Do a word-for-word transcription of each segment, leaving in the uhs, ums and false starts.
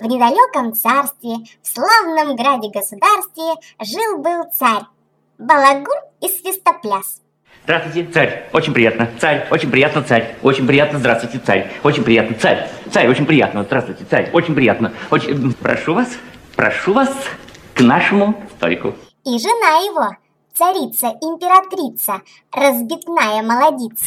В недалеком царстве, в славном граде-государстве жил-был царь, балагур и свистопляс. Здравствуйте, царь, очень приятно. Царь, очень приятно, царь, очень приятно. Здравствуйте, царь, очень приятно, царь. Царь, очень приятно. Здравствуйте, царь, очень приятно. Очень... Прошу вас, прошу вас к нашему столику. И жена его, царица-императрица, разбитная молодица.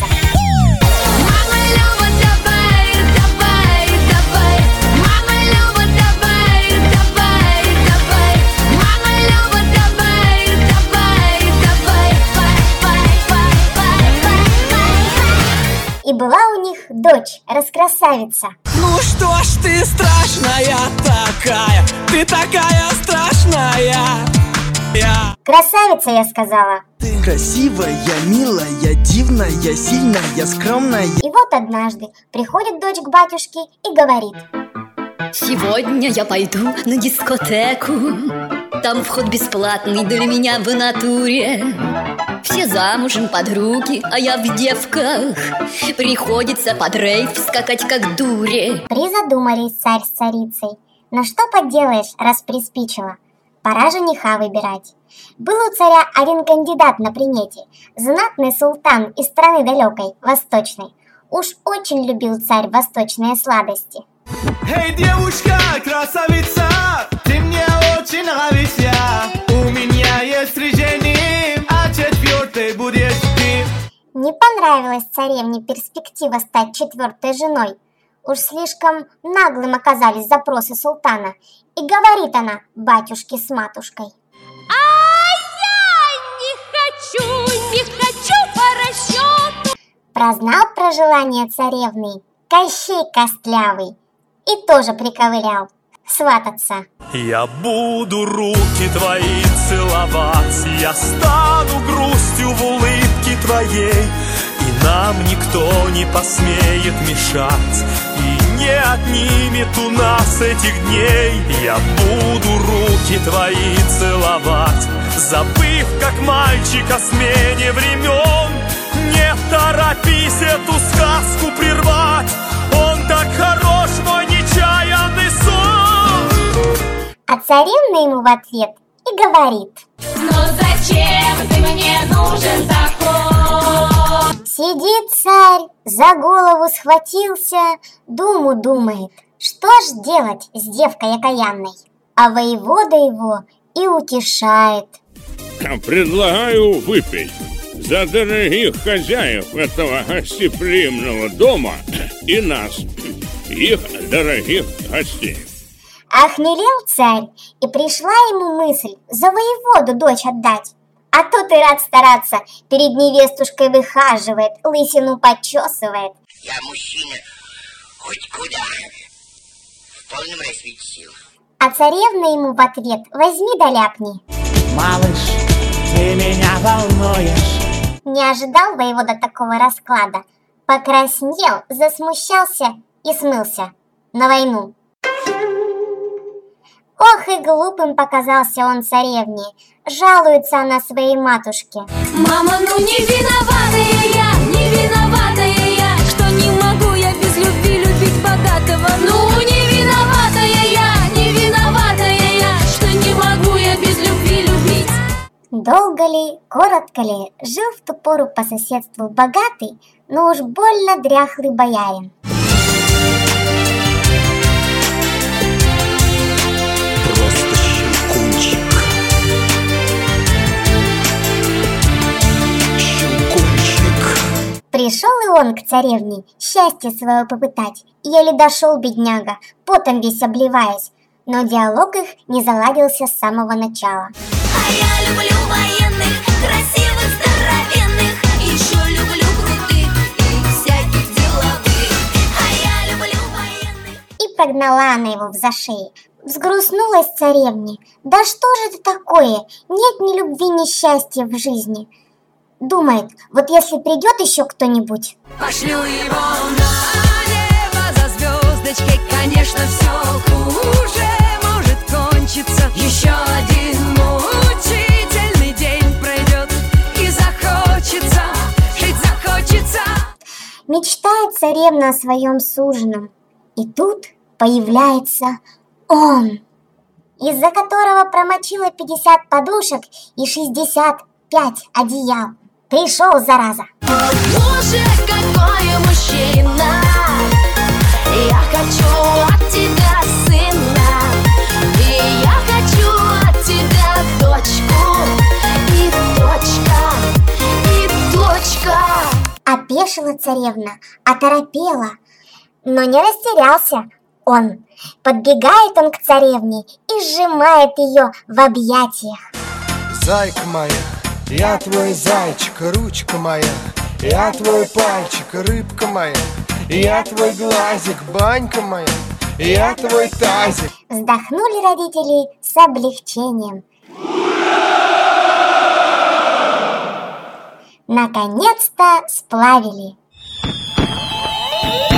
И была у них дочь, раскрасавица. Ну что ж ты страшная такая, ты такая страшная. Я... Красавица, я сказала. Ты красивая, милая, дивная, сильная, скромная. И вот однажды приходит дочь к батюшке и говорит: сегодня я пойду на дискотеку. Там вход бесплатный для меня в натуре. Все замужем подруги, а я в девках. Приходится под рейв скакать как дуре. Призадумались царь с царицей. Но что поделаешь, раз приспичило. Пора жениха выбирать. Был у царя один кандидат на примете. Знатный султан из страны далекой, восточной. Уж очень любил царь восточные сладости. Эй, девушка, красавица, ты мне очень нравишься. У меня есть решение, а четвертой будешь ты. Не понравилась царевне перспектива стать четвертой женой. Уж слишком наглым оказались запросы султана. И говорит она батюшке с матушкой: а я не хочу, не хочу по расчету. Прознал про желание царевны Кощей Костлявый и тоже приковылял свататься. Я буду руки твои целовать, я стану грустью в улыбке твоей, и нам никто не посмеет мешать, и не отнимет у нас этих дней. Я буду руки твои целовать, забыв, как мальчик о смене времен. Не торопись эту сказку прервать, он так хорош, мой нечаянный сон. А царевна ему в ответ и говорит: но зачем ты мне нужен такой? Сидит царь, за голову схватился, думу думает, что ж делать с девкой окаянной. А воевода его и утешает: предлагаю выпить за дорогих хозяев этого гостеприимного дома и нас, их дорогих гостей. Охмелел царь, и пришла ему мысль за воеводу дочь отдать. А тот и рад стараться, перед невестушкой выхаживает, лысину подчесывает. Я мужчина, хоть куда, в полном расцвете сил. А царевна ему в ответ: возьми да ляпни. Малыш, ты меня волнуешь. Не ожидал воевода такого расклада. Покраснел, засмущался и смылся на войну. Ох и глупым показался он царевне. Жалуется она своей матушке: мама, ну не виноватая я, не виноватая я, что не могу я без любви любить богатого. Ну не виноватая я, не виноватая я, что не могу я без любви любить. Долго ли, коротко ли, жил в ту пору по соседству богатый, но уж больно дряхлый боярин. Просто щелкунчик. Щелкунчик. Пришел и он к царевне счастье свое попытать. Еле дошел бедняга, потом весь обливаясь, но диалог их не заладился с самого начала. А я люблю военных, красивых, здоровенных, еще люблю крутых и всяких деловых. А я люблю военных. И прогнала она его в зашей. Взгрустнулась царевне. Да что же это такое? Нет ни любви, ни счастья в жизни. Думает, вот если придет еще кто-нибудь. Пошлю его на небо за звездочкой, конечно, все хуже может кончиться. Еще один мучительный день пройдет, и захочется, жить захочется. Мечтает царевна о своем суженом. И тут появляется Он, из-за которого промочила пятьдесят подушек и шестьдесят пять одеял. Пришел, зараза. Боже, какой мужчина! Я хочу от тебя сына, и я хочу от тебя дочку, и дочка, и дочка. Опешила царевна, оторопела, но не растерялся он. Подбегает он к царевне и сжимает ее в объятиях. Зайка моя, я твой зайчик, ручка моя, я твой пальчик, рыбка моя, я твой глазик, банька моя, я твой тазик. Вздохнули родители с облегчением. Наконец-то сплавили.